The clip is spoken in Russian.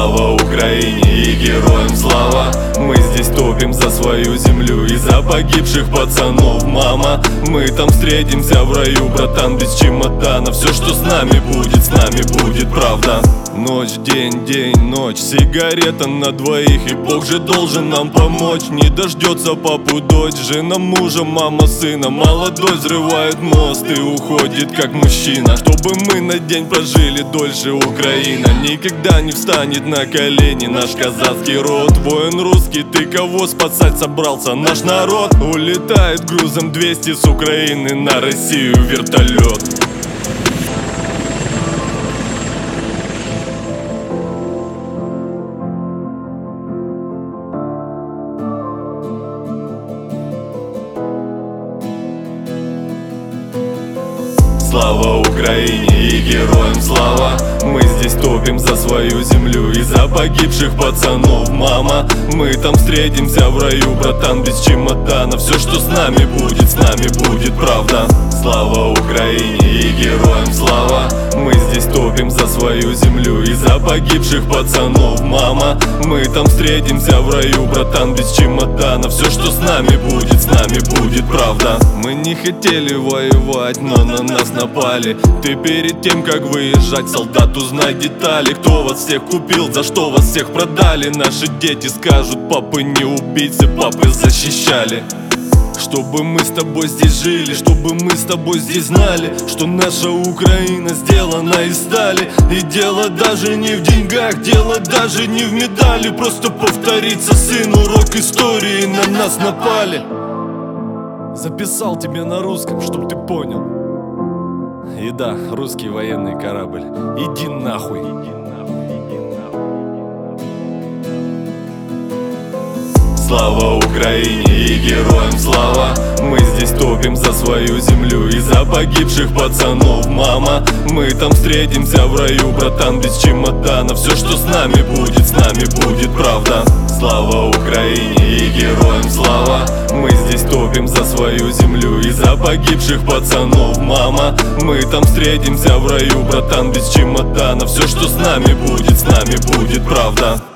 Слава Украине и героям слава! Мы здесь топим за свою землю и за погибших пацанов. Мама, мы там встретимся в раю, братан, без чемодана. Все, что с нами будет правда. Ночь, день, день, ночь, сигарета на двоих, и Бог же должен нам помочь. Не дождется папу дочь, жена мужа, мама сына. Молодой взрывает мост и уходит как мужчина. Чтобы мы на день прожили дольше, Украина никогда не встанет на колени. Наш казацкий род, воин русский, ты кого спасать собрался? Наш народ улетает грузом 200 с Украины на Россию вертолет. Слава Украине и героям слава! Мы здесь топим за свою землю и за погибших пацанов. Мама, мы там встретимся в раю, братан, без чемодана. Все, что с нами будет правда. Слава Украине и героям слава! Мы здесь топим за свою землю и за погибших пацанов. Мама, мы там встретимся в раю, братан, без чемодана. Все, что с нами будет правда. Мы не хотели воевать, но на нас напали. Ты перед тем, как выезжать, солдат, узнай детали. Кто вас всех купил, за что вас всех продали? Наши дети скажут: папы не убийцы, папы защищали. Чтобы мы с тобой здесь жили, чтобы мы с тобой здесь знали, что наша Украина сделана из стали. И дело даже не в деньгах, дело даже не в медали. Просто повторится, сын, урок истории, на нас напали. Записал тебе на русском, чтоб ты понял. И да, русский военный корабль, иди нахуй. Слава Украине и героям слава! Мы здесь топим за свою землю и за погибших пацанов. Мама, мы там встретимся в раю, братан, без чемодана. Все, что с нами будет правда. Слава Украине и героям слава! Мы здесь топим за свою землю и за погибших пацанов. Мама, мы там встретимся в раю, братан, без чемодана. Все, что с нами будет правда.